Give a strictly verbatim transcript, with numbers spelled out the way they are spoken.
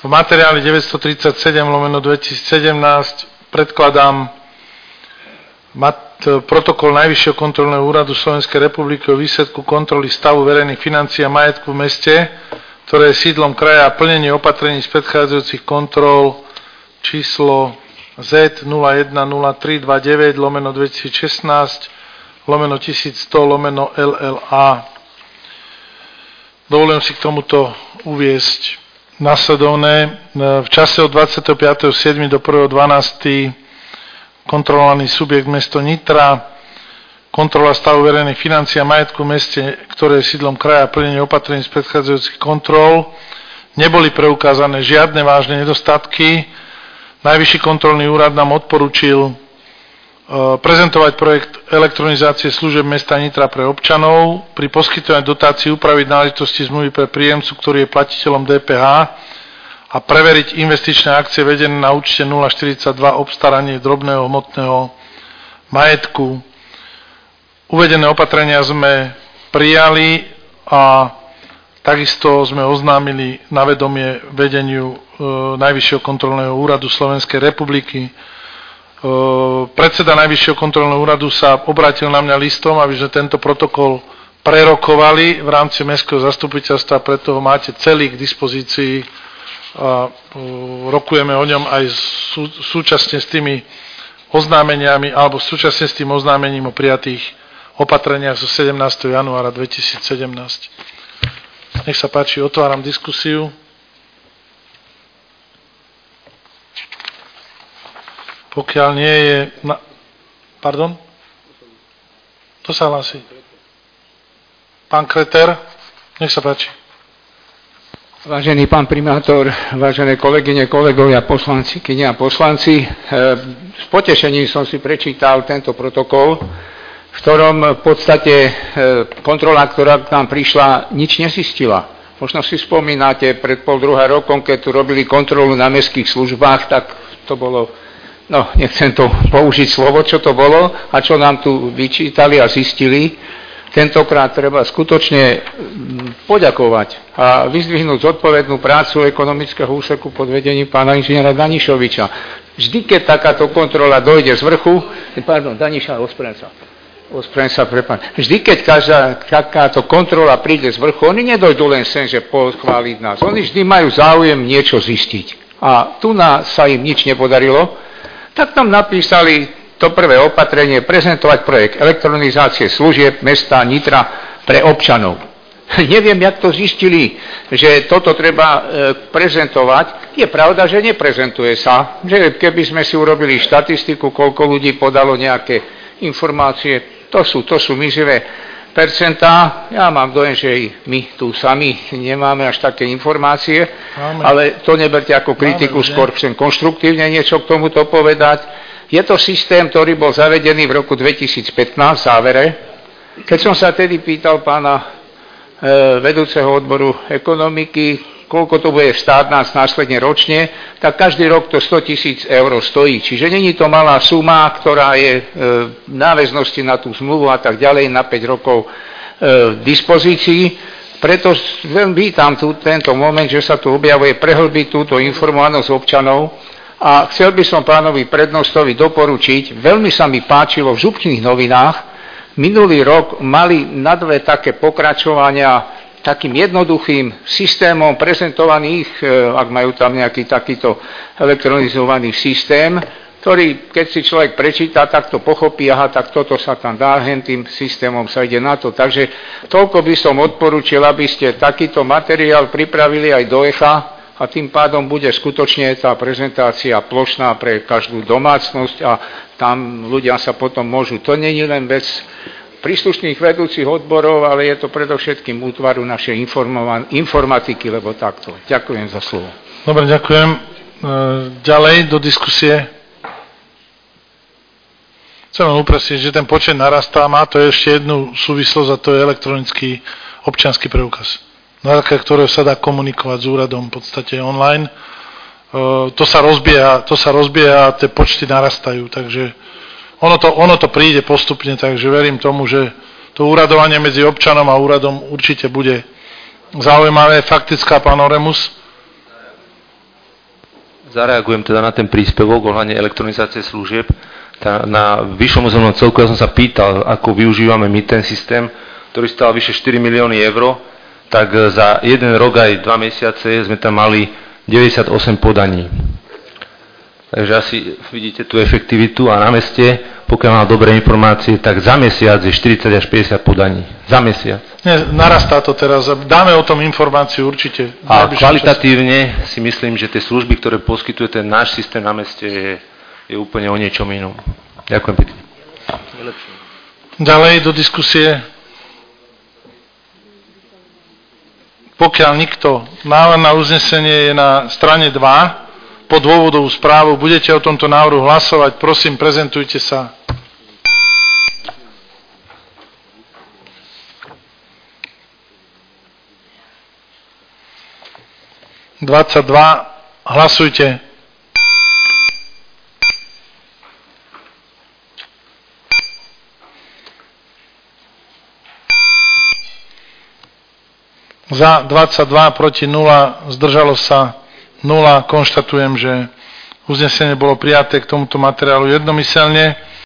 v materiáli deväťstotridsaťsedem lomeno dvetisícsedemnásť predkladám mat, protokol Najvyššieho kontrolného úradu Slovenskej republiky o výsledku kontroly stavu verejných financií a majetku v meste, ktoré je sídlom kraja a plnenie opatrení z predchádzajúcich kontrol číslo Z nula jeden nula tri dvadsaťdeväť lomeno dvetisícšestnásť lomeno tisícsto lomeno L L A. Dovolím si k tomuto uviesť nasledovné. V čase od dvadsiateho piateho júla do prvého dvanásteho kontrolovaný subjekt mesto Nitra, kontrola stavu verejných financií a majetku v meste, ktoré je sídlom kraja a plnenie opatrení z predchádzajúcich kontrol. Neboli preukázané žiadne vážne nedostatky. Najvyšší kontrolný úrad nám odporúčil prezentovať projekt elektronizácie služieb mesta Nitra pre občanov, pri poskytovaní dotácií upraviť náležitosti zmluvy pre príjemcu, ktorý je platiteľom D P H, a preveriť investičné akcie vedené na účte nula štyridsaťdva obstaranie drobného hmotného majetku. Uvedené opatrenia sme prijali a takisto sme oznámili na vedomie vedeniu e, Najvyššieho kontrolného úradu Slovenskej republiky. Predseda Najvyššieho kontrolného úradu sa obrátil na mňa listom, aby sme tento protokol prerokovali v rámci mestského zastupiteľstva, preto ho máte celý k dispozícii a rokujeme o ňom aj sú, súčasne s tými oznámeniami alebo súčasne s tým oznámením o prijatých opatreniach zo sedemnásteho januára dvetisícsedemnásť. Nech sa páči, otváram diskusiu. Pokiaľ nie je... Na... Pardon? To sa hlási. Pán Kreter, nech sa páči. Vážený pán primátor, vážené kolegyne, kolegovia, poslanci, kyne a poslanci, s potešením som si prečítal tento protokol, v ktorom v podstate kontrola, ktorá k nám prišla, nič nezistila. Možno si spomínate, pred pol druhá rokom, keď tu robili kontrolu na mestských službách, tak to bolo... No, nechcem to použiť slovo, čo to bolo a čo nám tu vyčítali a zistili. Tentokrát treba skutočne poďakovať a vyzdvihnúť zodpovednú prácu ekonomického úseku pod vedením pána inžiniera Danišoviča. Vždy, keď takáto kontrola dojde z vrchu, pardon, Daniša, ospravedlňujem sa, ospravedlňujem sa, prepáč. Vždy, keď každá takáto kontrola príde z vrchu, oni nedojdú len sem, že pochváliť nás. Oni vždy majú záujem niečo zistiť. A tu nás sa im nič nepodarilo. Tak tam napísali to prvé opatrenie, prezentovať projekt elektronizácie služieb mesta Nitra pre občanov. Neviem, jak to zistili, že toto treba e, prezentovať. Je pravda, že neprezentuje sa. Že keby sme si urobili štatistiku, koľko ľudí podalo nejaké informácie, to sú, to sú mizivé percentá. Ja mám dojem, že my tu sami nemáme až také informácie, máme. Ale to neberte ako kritiku, máme, skôr chcem konštruktívne niečo k tomuto povedať. Je to systém, ktorý bol zavedený v roku dvetisícpätnásť v závere. Keď som sa tedy pýtal pána e, vedúceho odboru ekonomiky, koľko to bude stáť nás následne ročne, tak každý rok to sto tisíc eur stojí. Čiže není to malá suma, ktorá je e, v náväznosti na tú zmluvu a tak ďalej na päť rokov e, v dispozícii. Preto veľmi vítam tu, tento moment, že sa tu objavuje prehlbiť túto informovanosť občanov a chcel by som pánovi prednostovi doporučiť, veľmi sa mi páčilo v Župčných novinách, minulý rok mali na dve také pokračovania takým jednoduchým systémom prezentovaných, ak majú tam nejaký takýto elektronizovaný systém, ktorý, keď si človek prečíta, tak to pochopí, aha, tak toto sa tam dá, hen tým systémom sa ide na to. Takže toľko by som odporúčil, aby ste takýto materiál pripravili aj do echa a tým pádom bude skutočne tá prezentácia plošná pre každú domácnosť a tam ľudia sa potom môžu. To nie je len vec príslušných vedúcich odborov, ale je to predovšetkým útvaru našej informatiky, lebo takto. Ďakujem za slovo. Dobre, ďakujem. Ďalej do diskusie. Chcem vám upresniť, že ten počet narastá, má to ešte jednu súvislosť a to je elektronický občiansky preukaz, na základe ktorého sa dá komunikovať s úradom v podstate online. To sa rozbieha, to sa rozbieha a tie počty narastajú, takže Ono to, ono to príde postupne, takže verím tomu, že to úradovanie medzi občanom a úradom určite bude zaujímavé. Faktická, pán Oremus. zareagujem teda na ten príspevok ohľadne elektronizácie služieb. Tá, na vyššom územnom celku ja som sa pýtal, ako využívame my ten systém, ktorý stál vyše štyri milióny eur, tak za jeden rok aj dva mesiace sme tam mali deväťdesiatosem podaní. Takže asi vidíte tú efektivitu a na meste, pokiaľ mám dobré informácie, tak za mesiac je štyridsať až päťdesiat podaní. Za mesiac. Nie, narastá to teraz. Dáme o tom informáciu určite. A kvalitatívne čas. Si myslím, že tie služby, ktoré poskytuje ten náš systém na meste, je, je úplne o niečom inom. Ďakujem pekne. Ďalej do diskusie. Pokiaľ nikto, návrh na uznesenie je na strane dva, po dôvodovú správu, budete o tomto návrhu hlasovať, prosím, prezentujte sa. dvadsaťdva, hlasujte. Za dvadsaťdva, proti nula, zdržalo sa nula. Konštatujem, že uznesenie bolo prijaté k tomuto materiálu jednomyselne.